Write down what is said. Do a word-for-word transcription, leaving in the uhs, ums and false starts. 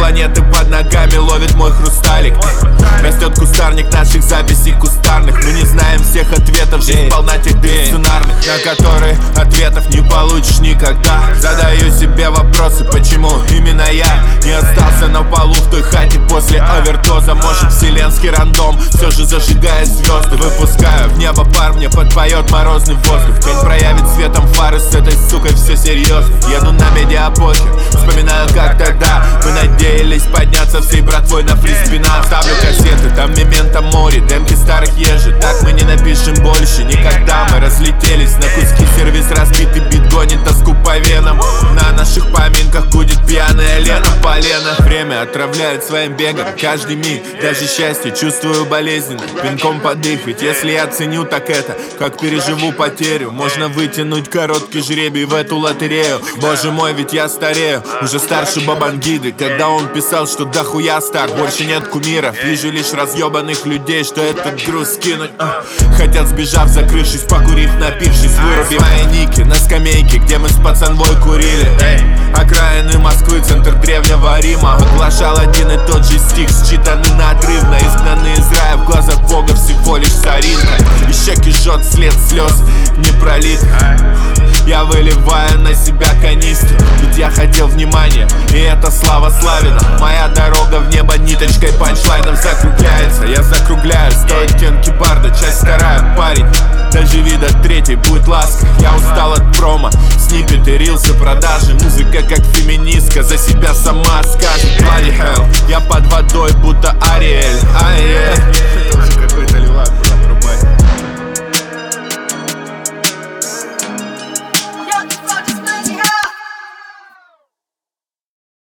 планеты под ногами ловит мой хрусталик. Растет кустарник наших записей кустарных. Мы не знаем всех ответов, жизнь полна тех сценарных, на которые ответов не получишь никогда. Задаю себе вопросы, почему именно я не остался на полу в той хате после овертоза. Может, вселенский рандом все же зажигает звезды. Выпускаю в небо пар, мне подпоет морозный воздух. Тень проявит светом фары, с этой сукой все серьезно. Еду на медиапокер, вспоминаю, как тогда мы надеялись подняться всей братвой на фриспина. Ставлю кассеты, там мементо море, демки старых ежи. Так мы не напишем больше никогда. Мы разлетелись на куски, сервис разбитый, бит гонит тоску по венам. На наших поминках будет пьяная Лена Полена. Время отравляет своим бегом каждый миг, даже счастье чувствую болезненно, пинком под дых. Ведь если я ценю, так это, как переживу потерю. Можно вытянуть короткий жребий в эту лотерею. Боже мой, ведь я старею, уже старше Бабангиды, когда он писал, что дохуя стар. Больше нет кумиров, вижу лишь разъебанных людей, что этот груз скинуть а. Хотят, сбежав, закрывшись, покурив, напившись, вырубив мои ники на скамейке, где мы с пацанвой курили. Эй, окраины Москвы, центр древнего Рима. Оглашал один и тот же стих, считанный надрывно. Изгнанный из рая, в глазах Бога всего лишь соринка. И щеки жжет след слез не пролит. Я выливаю на себя канистру, ведь я хотел внимания, и это слава Славина. Моя дорога в небо ниточкой панчлайном закругляется. Я закругляю, стоит тенки барда, часть вторая, парень. Доживи до третьей, будет ласка. Я устал от промо, сниппеты, рилсы, продажи. Музыка как феминистка, за себя сама скажет. Bloody hell, я под водой, будто Ариэль. Ариэль.